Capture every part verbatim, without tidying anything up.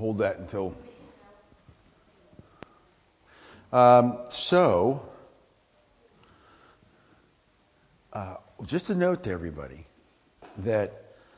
hold that until... Um, so, uh, just a note to everybody that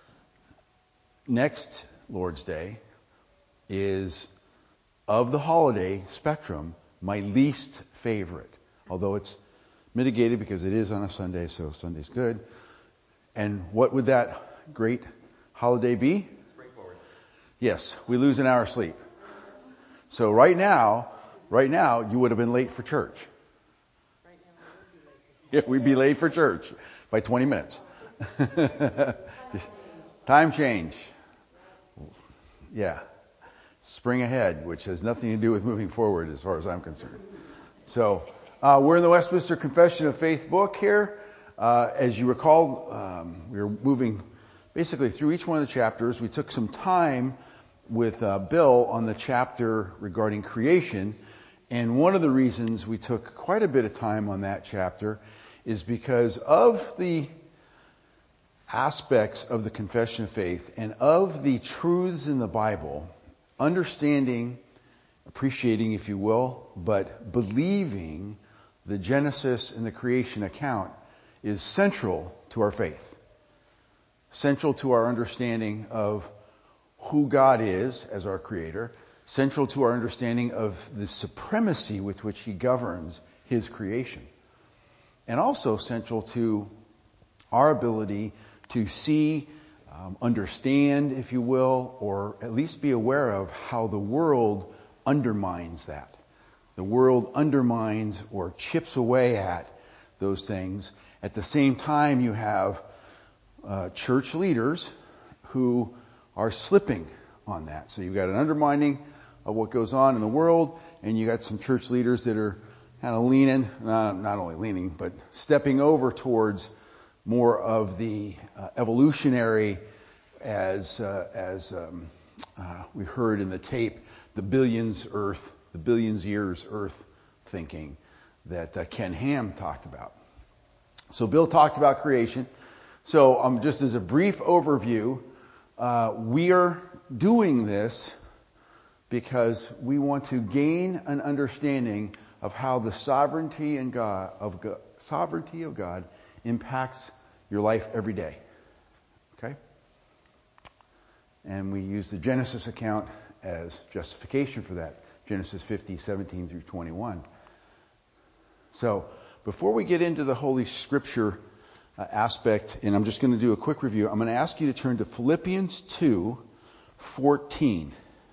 next Lord's Day is, of the holiday spectrum, my least favorite. Although it's mitigated because it is on a Sunday, so Sunday's good. And what would that great holiday be? Straightforward. Yes, we lose an hour sleep. So right now, right now, you would have been late for church. Right now, we would be late. Yeah, we'd be late for church by twenty minutes. Time change. Yeah. Spring ahead, which has nothing to do with moving forward as far as I'm concerned. So, uh, we're in the Westminster Confession of Faith book here. Uh, as you recall, um, we were moving basically through each one of the chapters. We took some time with uh, Bill on the chapter regarding creation. And one of the reasons we took quite a bit of time on that chapter is because of the aspects of the Confession of Faith and of the truths in the Bible, understanding, appreciating, if you will, but believing the Genesis and the creation account is central to our faith. Central to our understanding of who God is as our Creator. Central to our understanding of the supremacy with which He governs His creation. And also central to our ability to see, um, understand, if you will, or at least be aware of how the world undermines that. The world undermines or chips away at those things. At the same time, you have uh, church leaders who are slipping on that. So you've got an undermining of what goes on in the world, and you got some church leaders that are kind of leaning, not, not only leaning, but stepping over towards more of the uh, evolutionary, as uh, as um, uh, we heard in the tape, the billions Earth, the billions years Earth thinking that uh, Ken Ham talked about. So Bill talked about creation. So um, just as a brief overview, uh, we are doing this because we want to gain an understanding of how the sovereignty and God of God, sovereignty of God impacts your life every day. Okay? And we use the Genesis account as justification for that. Genesis fifty, seventeen through twenty-one. So, before we get into the Holy Scripture uh, aspect, and I'm just going to do a quick review, I'm going to ask you to turn to Philippians two, fourteen.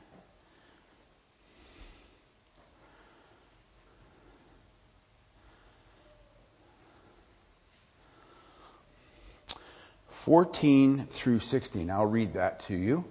fourteen through sixteen. I'll read that to you.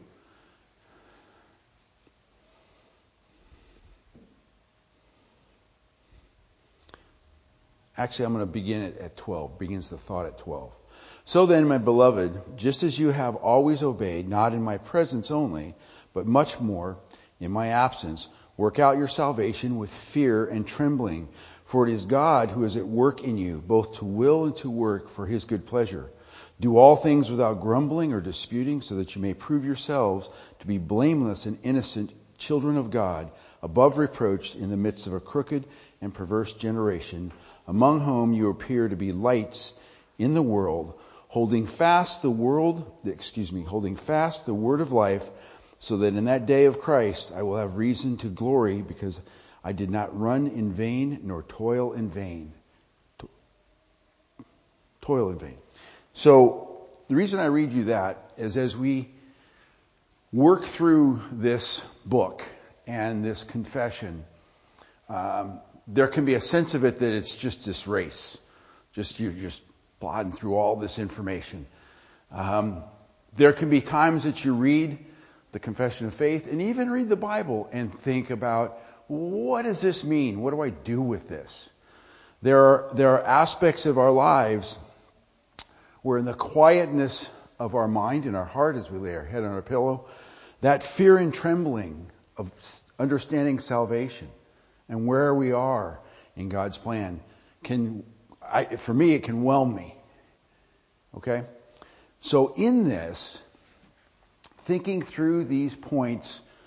Actually, I'm going to begin it at twelve. Begins the thought at twelve. So then, my beloved, just as you have always obeyed, not in my presence only, but much more in my absence, work out your salvation with fear and trembling. For it is God who is at work in you, both to will and to work for His good pleasure. Do all things without grumbling or disputing, so that you may prove yourselves to be blameless and innocent children of God, above reproach in the midst of a crooked and perverse generation, among whom you appear to be lights in the world, holding fast the world, excuse me, holding fast the word of life, so that in that day of Christ I will have reason to glory, because I did not run in vain nor toil in vain. To- toil in vain. So the reason I read you that is as we work through this book and this confession, um, there can be a sense of it that it's just this race. Just you're just plodding through all this information. Um, there can be times that you read the Confession of Faith and even read the Bible and think about, what does this mean? What do I do with this? There are, there are aspects of our lives where in the quietness of our mind and our heart as we lay our head on our pillow, that fear and trembling of understanding salvation and where we are in God's plan can, I, for me, it can whelm me. Okay? So in this, thinking through these points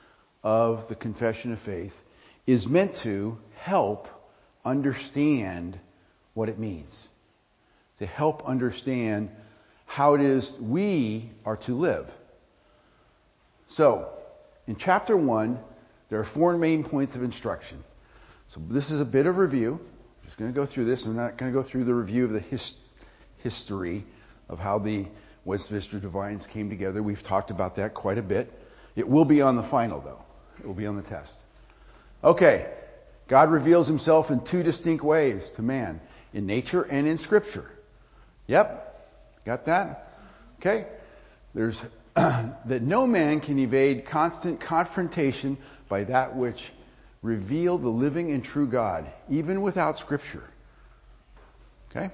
of the confession of faith is meant to help understand what it means. To help understand how it is we are to live. So, in chapter one, there are four main points of instruction. So this is a bit of review. I'm just going to go through this. I'm not going to go through the review of the his, history of how the Westminster Divines came together. We've talked about that quite a bit. It will be on the final, though. It will be on the test. Okay. God reveals himself in two distinct ways to man, in nature and in Scripture. Yep. Got that? Okay. There's that no man can evade constant confrontation by that which reveal the living and true God, even without Scripture. Okay?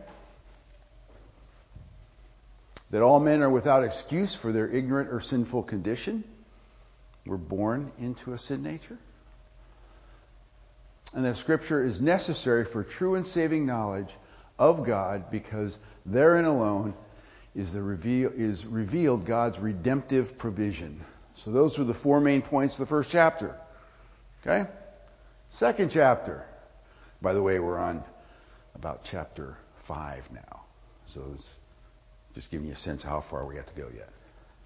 That all men are without excuse for their ignorant or sinful condition. We're born into a sin nature. And that Scripture is necessary for true and saving knowledge of God, because therein alone is the reveal is revealed God's redemptive provision. So those were the four main points of the first chapter. Okay? Second chapter. By the way, we're on about chapter five now. So it's just giving you a sense of how far we have to go yet.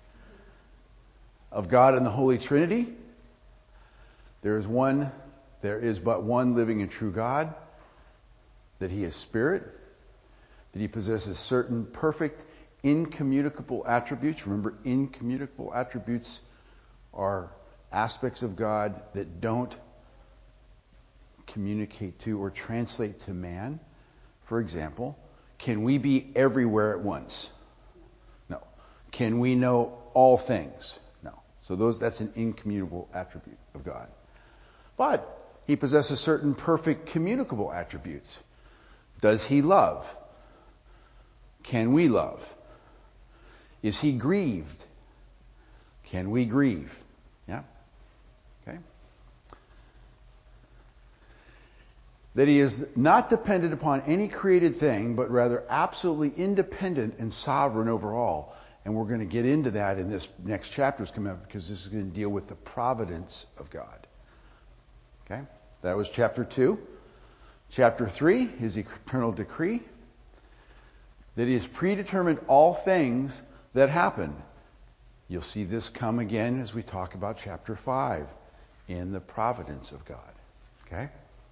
Of God and the Holy Trinity. There is one, there is but one living and true God. That he is spirit. That he possesses certain perfect incommunicable attributes. Remember, incommunicable attributes are aspects of God that don't communicate to or translate to man. For example, can we be everywhere at once? No. Can we know all things? No. So those that's an incommunicable attribute of God. But he possesses certain perfect communicable attributes. Does he love? Can we love? Is he grieved? Can we grieve? Yeah? Okay. That he is not dependent upon any created thing, but rather absolutely independent and sovereign over all. And we're going to get into that in this next chapter's coming up, because this is going to deal with the providence of God. Okay? That was chapter two. Chapter three, his eternal decree. That he has predetermined all things that happen. You'll see this come again as we talk about chapter five in the providence of God. Okay?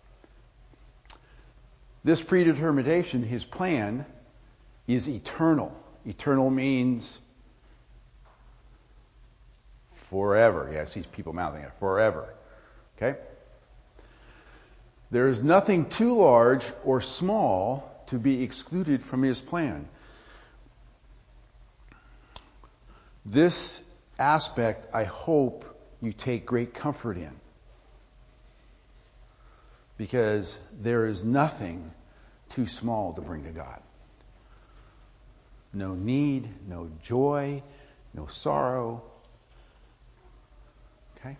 This predetermination, his plan, is eternal. Eternal means forever. Yeah, I see people mouthing it. Forever. Okay? There is nothing too large or small to be excluded from his plan. This aspect, I hope you take great comfort in. Because there is nothing too small to bring to God. No need, no joy, no sorrow. Okay?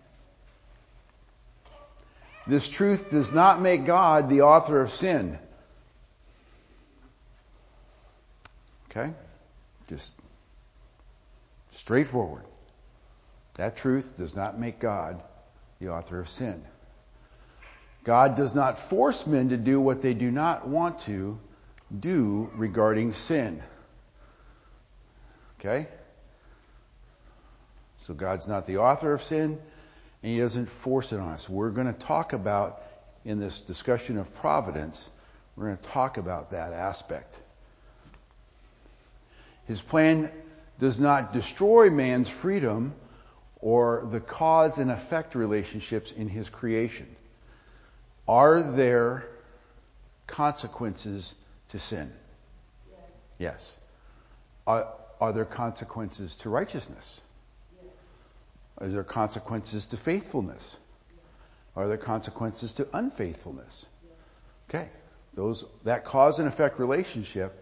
This truth does not make God the author of sin. Okay? Just straightforward. That truth does not make God the author of sin. God does not force men to do what they do not want to do regarding sin. Okay? So God's not the author of sin, and he doesn't force it on us. We're going to talk about, in this discussion of providence, we're going to talk about that aspect. His plan does not destroy man's freedom or the cause and effect relationships in his creation. Are there consequences to sin? Yes. Yes. Are, are there consequences to righteousness? Yes. Are there consequences to faithfulness? Yes. Are there consequences to unfaithfulness? Yes. Okay. Those, that cause and effect relationship,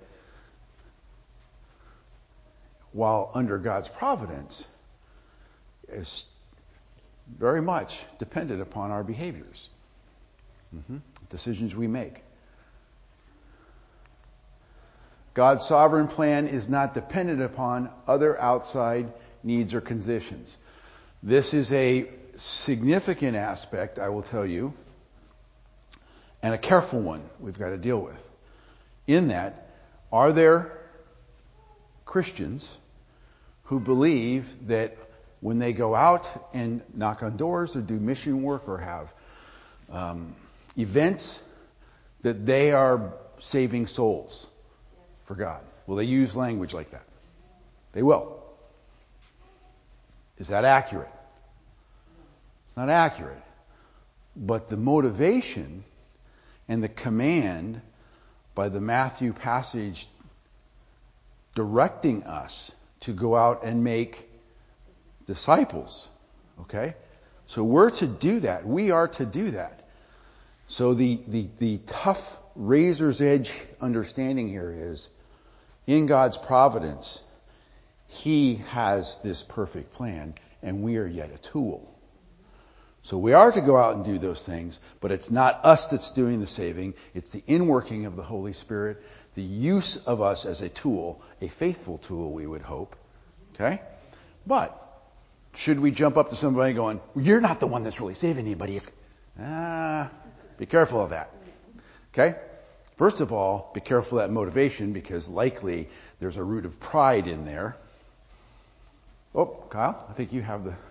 while under God's providence, is very much dependent upon our behaviors. Mm-hmm. Decisions we make. God's sovereign plan is not dependent upon other outside needs or conditions. This is a significant aspect, I will tell you, and a careful one we've got to deal with. In that, are there Christians who believe that when they go out and knock on doors or do mission work or have um, events, that they are saving souls for God? Will they use language like that? They will. Is that accurate? It's not accurate. But the motivation and the command by the Matthew passage directing us to go out and make disciples. Okay? So we're to do that. We are to do that. So the, the, the tough razor's edge understanding here is, in God's providence, He has this perfect plan, and we are yet a tool. So we are to go out and do those things, but it's not us that's doing the saving. It's the inworking of the Holy Spirit, the use of us as a tool, a faithful tool, we would hope. Okay? But should we jump up to somebody going, well, you're not the one that's really saving anybody. It's, ah, be careful of that. Okay? First of all, be careful of that motivation, because likely there's a root of pride in there. Oh, Kyle, I think you have the...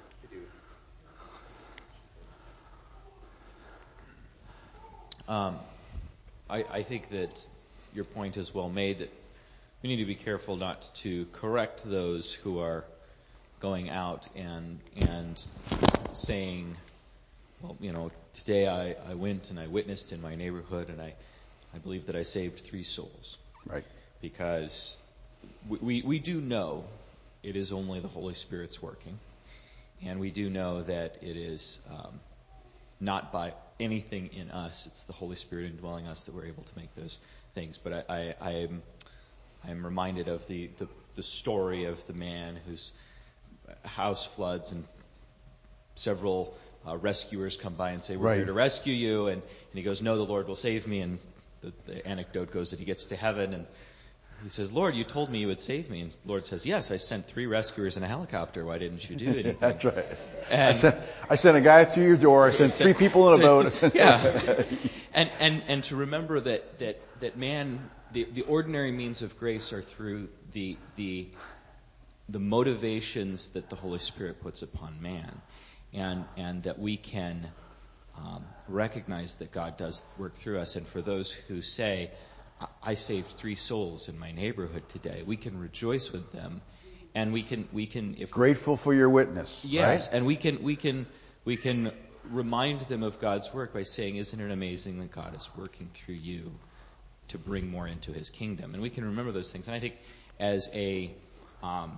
Um, I, I think that your point is well made, that we need to be careful not to correct those who are going out and and saying, well, you know, today I, I went and I witnessed in my neighborhood, and I, I believe that I saved three souls. Right. Because we, we, we do know it is only the Holy Spirit's working, and we do know that it is um, not by anything in us. It's the Holy Spirit indwelling us that we're able to make those things. But I, I, I am I am reminded of the, the, the story of the man whose house floods, and several uh, rescuers come by and say, we're right. here to rescue you. And, and he goes, no, the Lord will save me. And the, the anecdote goes that he gets to heaven, and he says, Lord, you told me you would save me. And the Lord says, yes, I sent three rescuers in a helicopter. Why didn't you do anything? That's right. And I sent, I sent a guy through your door. I sent three people in a boat. yeah. And, and, and to remember that, that, that man, the, the ordinary means of grace are through the, the, the motivations that the Holy Spirit puts upon man. And, and that we can um, recognize that God does work through us. And for those who say, I saved three souls in my neighborhood today, we can rejoice with them, and we can we can if grateful for your witness. Yes, right? and we can we can we can remind them of God's work by saying, "Isn't it amazing that God is working through you to bring more into His kingdom?" And we can remember those things. And I think as a, um,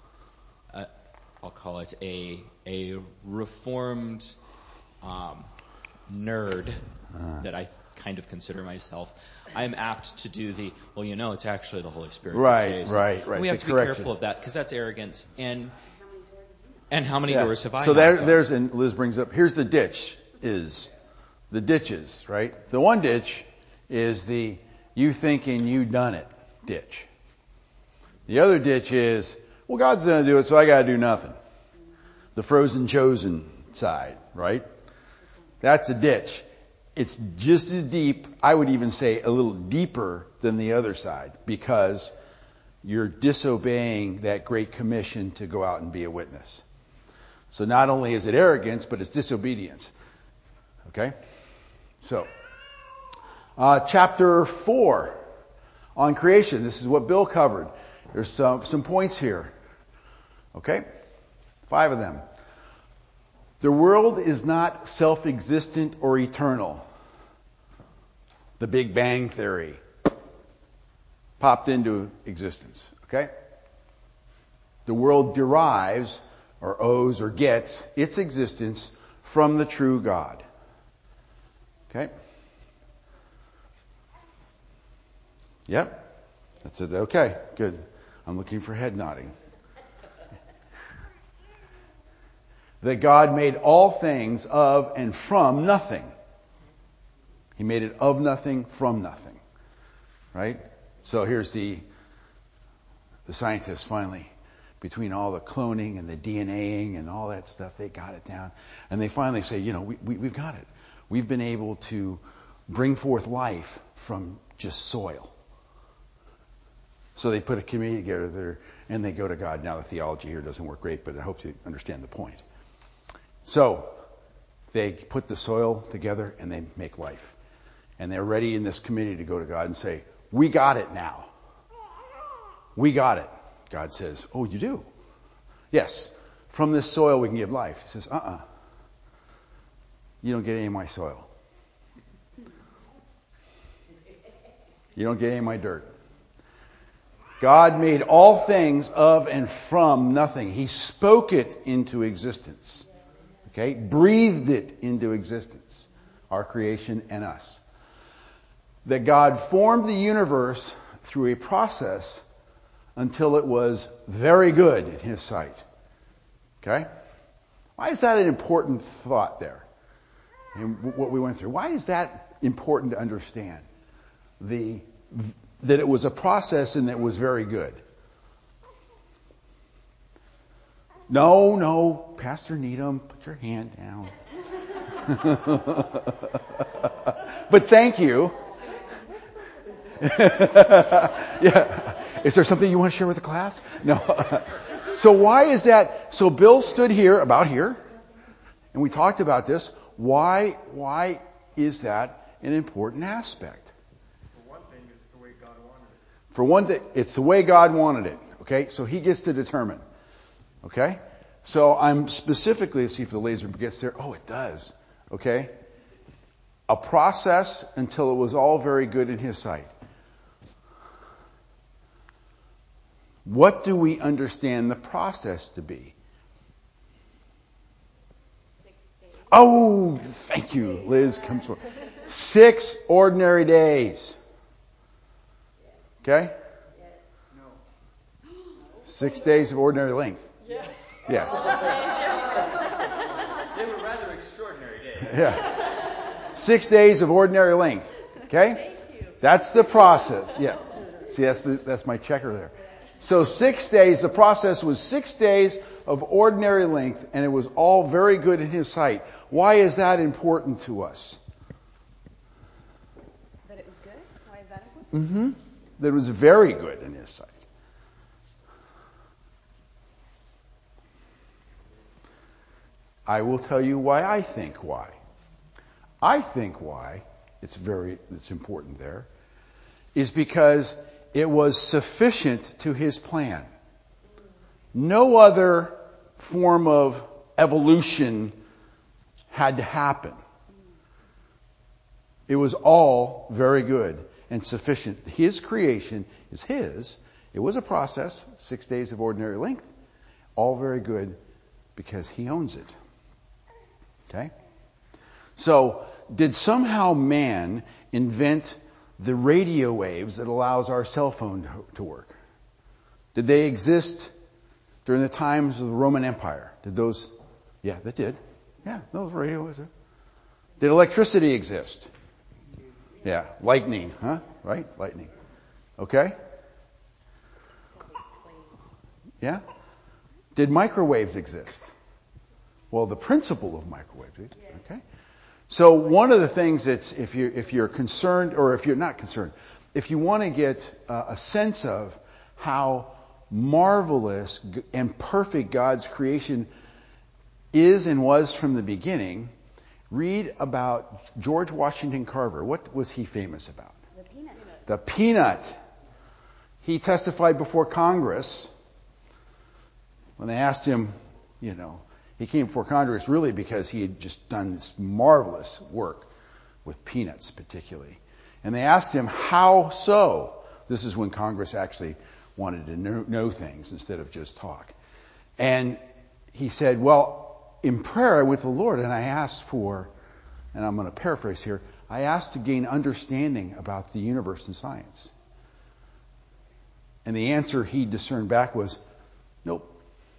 a I'll call it a a reformed um, nerd uh. that I kind of consider myself, I'm apt to do the, well, you know, it's actually the Holy Spirit right, that saves. Right, right, And we have the to correction. be careful of that, because that's arrogance. And and how many yeah. doors have I So there, knocked there's, and Liz brings up, here's the ditch, is the ditches, right? The one ditch is the you thinking you done it ditch. The other ditch is, well, God's going to do it, so I got to do nothing. The frozen chosen side, right? That's a ditch. It's just as deep, I would even say a little deeper than the other side, because you're disobeying that great commission to go out and be a witness. So not only is it arrogance, but it's disobedience. Okay? So, uh, chapter four on creation. This is what Bill covered. There's some, some points here. Okay? Five of them. The world is not self-existent or eternal. The Big Bang Theory popped into existence. Okay? The world derives, or owes, or gets its existence from the true God. Okay? Yep. That's it. Okay, good. I'm looking for head nodding. That God made all things of and from nothing. He made it of nothing, from nothing. Right? So here's the, the scientists finally. between all the cloning and the DNAing and all that stuff. They got it down. And they finally say, you know, we, we, we've got it. We've been able to bring forth life from just soil. So they put a committee together there, and they go to God. Now the theology here doesn't work great, but I hope you understand the point. So they put the soil together and they make life. And they're ready in this committee to go to God and say, we got it now. We got it. God says, oh, you do? Yes. From this soil we can give life. He says, uh-uh. You don't get any of my soil. You don't get any of my dirt. God made all things of and from nothing. He spoke it into existence. Okay? Breathed it into existence. Our creation and us. That God formed the universe through a process until it was very good in His sight. Okay? Why is that an important thought there? And what we went through. Why is that important to understand? The, that it was a process and that it was very good. No, no, Pastor Needham, put your hand down. But thank you. Yeah. Is there something you want to share with the class? No. So why is that? So Bill stood here, about here, and we talked about this. Why, why is that an important aspect? For one thing, it's the way God wanted it. For one thing, it's the way God wanted it. Okay? So He gets to determine. Okay? So I'm specifically, let's see if the laser gets there. Oh, it does. Okay? A process until it was all very good in His sight. What do we understand the process to be? Oh, thank you, Liz. Comes for six ordinary days. Okay? No. Six days of ordinary length. Yeah. Yeah. They were rather extraordinary days. Yeah. Six days of ordinary length. Okay? That's the process. Yeah. See, that's the, that's my checker there. So six days, the process was six days of ordinary length, and it was all very good in His sight. Why is that important to us? That it was good? Why is that important? Mm-hmm. That it was very good in His sight. I will tell you why I think why. I think why it's very, it's important there, is because it was sufficient to His plan. No other form of evolution had to happen. It was all very good and sufficient. His creation is His. It was a process, six days of ordinary length. All very good because He owns it. Okay? So, did somehow man invent the radio waves that allows our cell phone to work? Did they exist during the times of the Roman Empire? Did those? Yeah, they did. Yeah, those radio waves. Did electricity exist? Yeah, lightning, huh? Right? Lightning. Okay? Yeah? Did microwaves exist? Well, the principle of microwaves. Okay? So one of the things that's, if you if you're concerned, or if you're not concerned, if you want to get uh, a sense of how marvelous and perfect God's creation is and was from the beginning, read about George Washington Carver. What was he famous about? The peanut. The peanut. He testified before Congress when they asked him, you know, he came before Congress really because he had just done this marvelous work with peanuts particularly. And they asked him, how so? This is when Congress actually wanted to know, know things instead of just talk. And he said, well, in prayer with the Lord, and I asked for, and I'm going to paraphrase here, I asked to gain understanding about the universe and science. And the answer he discerned back was, nope.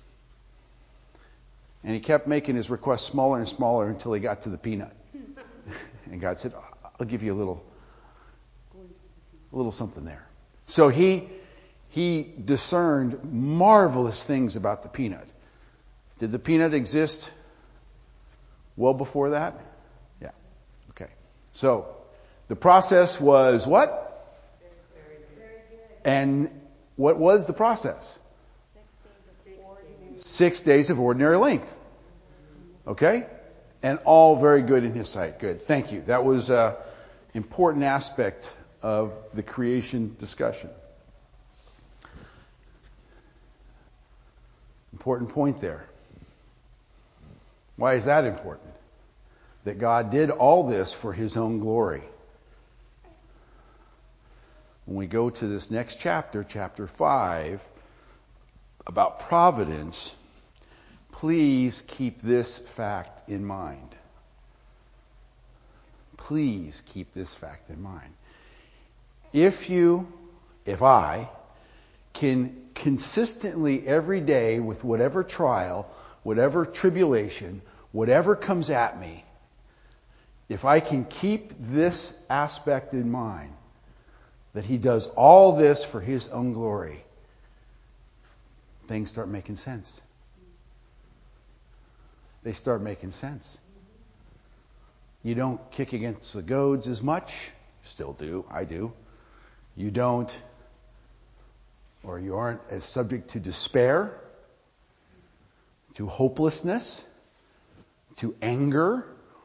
And he kept making his request smaller and smaller until he got to the peanut. And God said, I'll give you a little, a little something there. So he, he discerned marvelous things about the peanut. Did the peanut exist well before that? Yeah. Okay. So, the process was what? And what was the process? Six days of ordinary length. Okay? And all very good in his sight. Good. Thank you. That was an important aspect of the creation discussion. Important point there. Why is that important? That God did all this for his own glory. When we go to this next chapter, chapter five, about providence, please keep this fact in mind. Please keep this fact in mind. If you, if I, can consistently every day with whatever trial, whatever tribulation, whatever comes at me, if I can keep this aspect in mind, that he does all this for his own glory, things start making sense. They start making sense. You don't kick against the goads as much. Still do. I do. You don't, or you aren't as subject to despair, to hopelessness, to anger.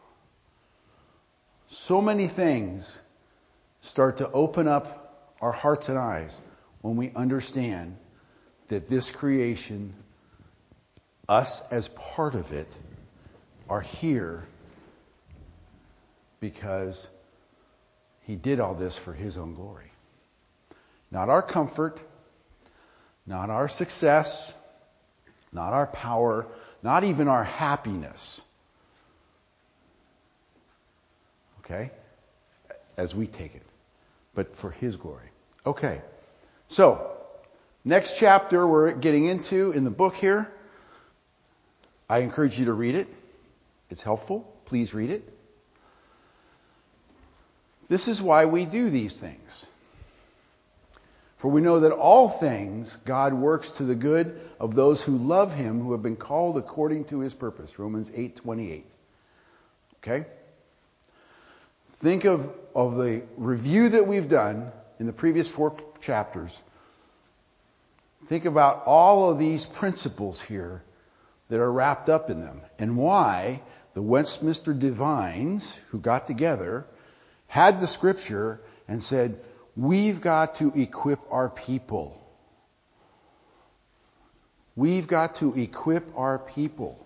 So many things start to open up our hearts and eyes when we understand that this creation, us as part of it, are here because he did all this for his own glory. Not our comfort, not our success, not our power, not even our happiness. Okay? As we take it. But for his glory. Okay. So, next chapter we're getting into in the book here. I encourage you to read it. It's helpful. Please read it. This is why we do these things. For we know that all things God works to the good of those who love him, who have been called according to his purpose. Romans eight twenty-eight. Okay? Think of, of the review that we've done in the previous four chapters. Think about all of these principles here that are wrapped up in them, and why the Westminster Divines, who got together, had the scripture and said, we've got to equip our people. We've got to equip our people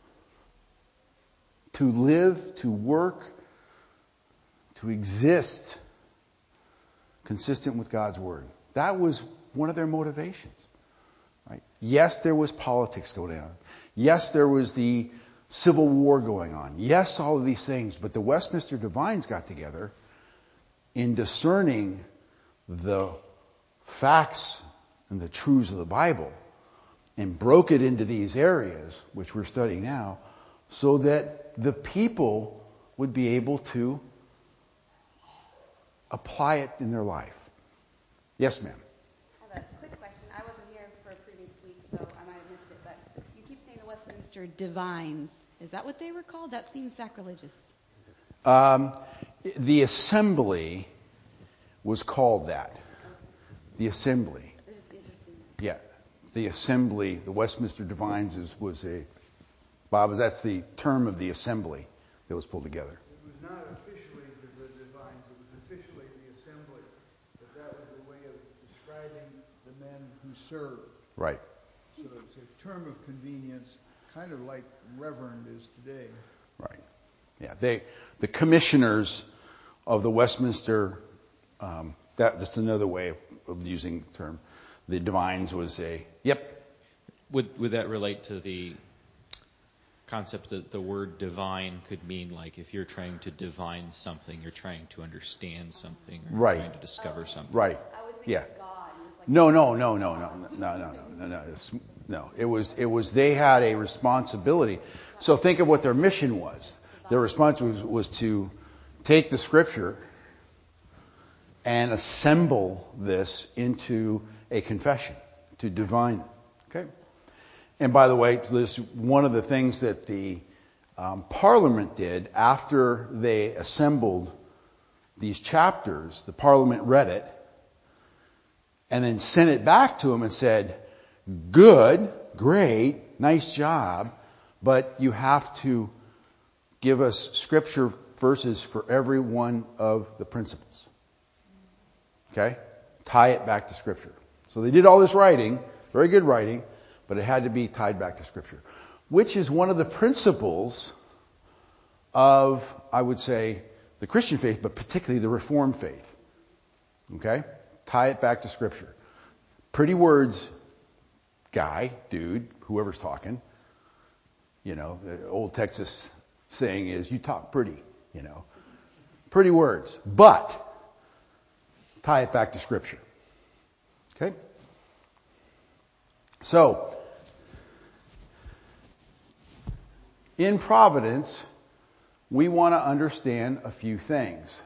to live, to work, to exist consistent with God's Word. That was one of their motivations. Right? Yes, there was politics going on. Yes, there was the Civil War going on. Yes, all of these things. But the Westminster Divines got together in discerning the facts and the truths of the Bible and broke it into these areas, which we're studying now, so that the people would be able to apply it in their life. Yes, ma'am. I have a quick question. I wasn't here for a previous week, so I might have missed it, but you keep saying the Westminster Divines. Is that what they were called? That seems sacrilegious. Um, the assembly was called that. The assembly. It's just interesting. Yeah. The assembly, the Westminster Divines is, was a, Bob, that's the term of the assembly that was pulled together. It was not officially the, the Divines, it was officially the assembly. But that was a way of describing the men who served. Right. So it's a term of convenience, kind of like reverend is today. Right. Yeah. They, the commissioners of the Westminster, um, that, that's another way of, of using the term. The Divines was a, yep. Would would that relate to the concept that the word divine could mean, like, if you're trying to divine something, you're trying to understand something, or Right. you're trying to discover something? Right. I was thinking Yeah. God. And it's like, No, no, no, no, no, no, no, no, no, no. It's, no. It was, it was, they had a responsibility. So think of what their mission was. Their response was, was to take the scripture and assemble this into a confession, to divine it. Okay? And by the way, this one of the things that the um, Parliament did after they assembled these chapters. The Parliament read it and then sent it back to him and said, good, great, nice job, but you have to give us scripture verses for every one of the principles. Okay? Tie it back to scripture. So they did all this writing, very good writing, but it had to be tied back to scripture, which is one of the principles of, I would say, the Christian faith, but particularly the Reformed faith. Okay? Tie it back to scripture. Pretty words, guy, dude, whoever's talking. You know, the old Texas saying is, you talk pretty, you know. Pretty words. But, tie it back to scripture. Okay? So, in Providence, we want to understand a few things.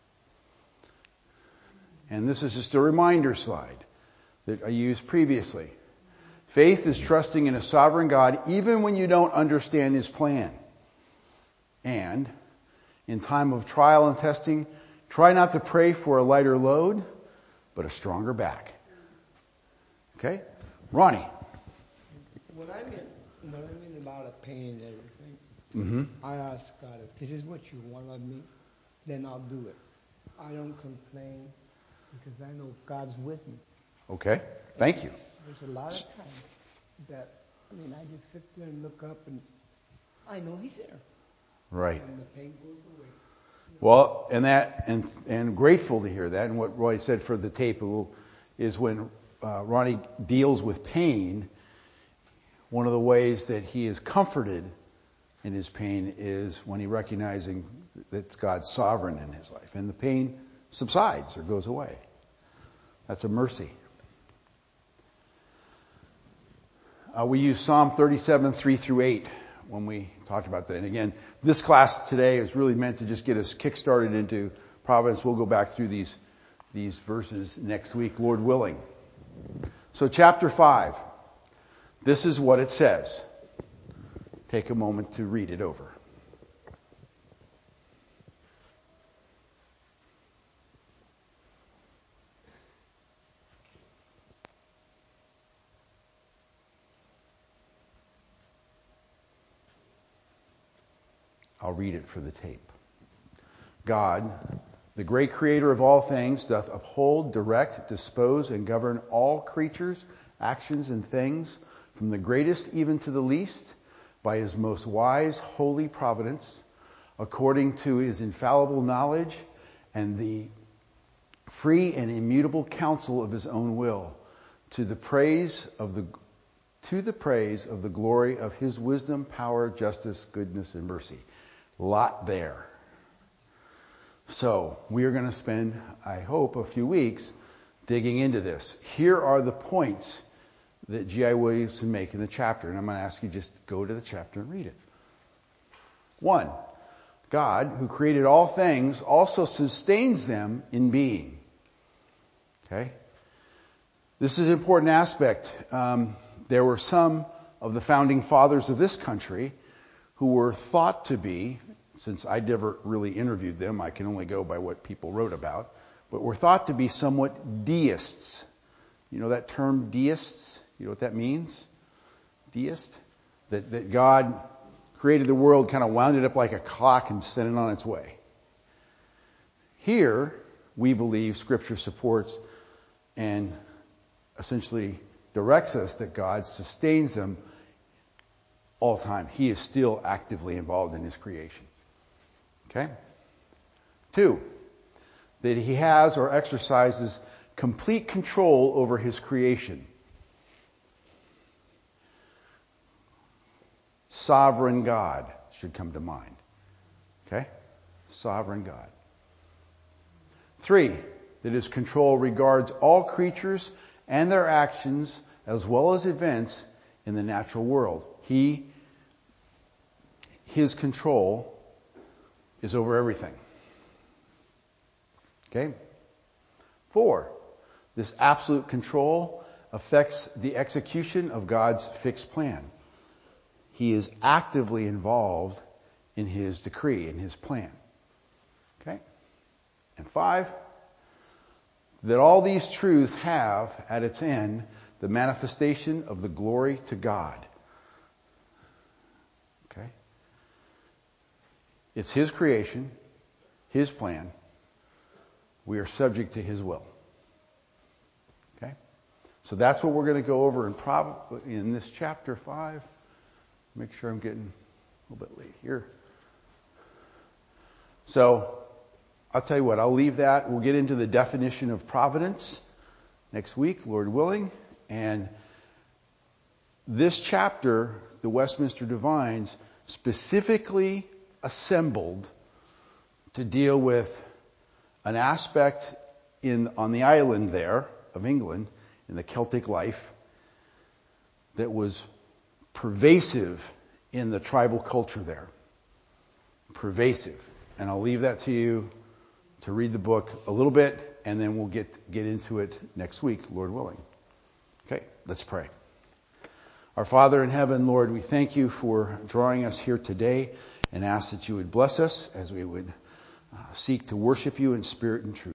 And this is just a reminder slide that I used previously. Faith is trusting in a sovereign God even when you don't understand His plan. And in time of trial and testing, try not to pray for a lighter load, but a stronger back. Okay? Ronnie. What I mean, what I mean about a pain and everything, Mm-hmm. I ask God, if this is what you want of me, then I'll do it. I don't complain because I know God's with me. Okay. Thank you. There's a lot of times that, I mean, I just sit there and look up and I know He's there. Right. And the pain goes away. Well, and that, and and grateful to hear that. And what Roy said for the tape is when uh, Ronnie deals with pain, one of the ways that he is comforted in his pain is when he recognizing that God's sovereign in his life, and the pain subsides or goes away. That's a mercy. Uh, we use Psalm thirty-seven, three through eight when we talked about that. And again, this class today is really meant to just get us kick-started into Providence. We'll go back through these, these verses next week, Lord willing. So chapter five, this is what it says. Take a moment to read it over. I'll read it for the tape. God, the great creator of all things, doth uphold, direct, dispose, and govern all creatures, actions, and things, from the greatest even to the least, by His most wise, holy providence, according to His infallible knowledge and the free and immutable counsel of His own will, to the praise of the to the praise of the glory of His wisdom, power, justice, goodness, and mercy. Lot there. So we are going to spend, I hope, a few weeks digging into this. Here are the points that G I Williamson make in the chapter, and I'm going to ask you just go to the chapter and read it. One, God, who created all things, also sustains them in being. Okay? This is an important aspect. Um, there were some of the founding fathers of this country who were thought to be, since I never really interviewed them, I can only go by what people wrote about, but were thought to be somewhat deists. You know that term, deists? You know what that means? Deist? That, that God created the world, kind of wound it up like a clock and sent it on its way. Here, we believe Scripture supports and essentially directs us that God sustains them all time. He is still actively involved in His creation. Okay? Two, that He has or exercises complete control over His creation. Sovereign God should come to mind. Okay? Sovereign God. Three, that His control regards all creatures and their actions as well as events in the natural world. He, His control is over everything. Okay? Four, this absolute control affects the execution of God's fixed plan. He is actively involved in his decree, in his plan. Okay? And five, that all these truths have at its end the manifestation of the glory to God. Okay? It's his creation, his plan. We are subject to his will. Okay? So that's what we're going to go over in, prob- in this chapter five. Make sure I'm getting a little bit late here. So, I'll tell you what, I'll leave that. We'll get into the definition of providence next week, Lord willing. And this chapter, the Westminster Divines, specifically assembled to deal with an aspect in on the island there of England, in the Celtic life, that was pervasive in the tribal culture there. Pervasive. And I'll leave that to you to read the book a little bit, and then we'll get get into it next week, Lord willing. Okay, let's pray. Our Father in heaven, Lord, we thank you for drawing us here today and ask that you would bless us as we would uh, seek to worship you in spirit and truth.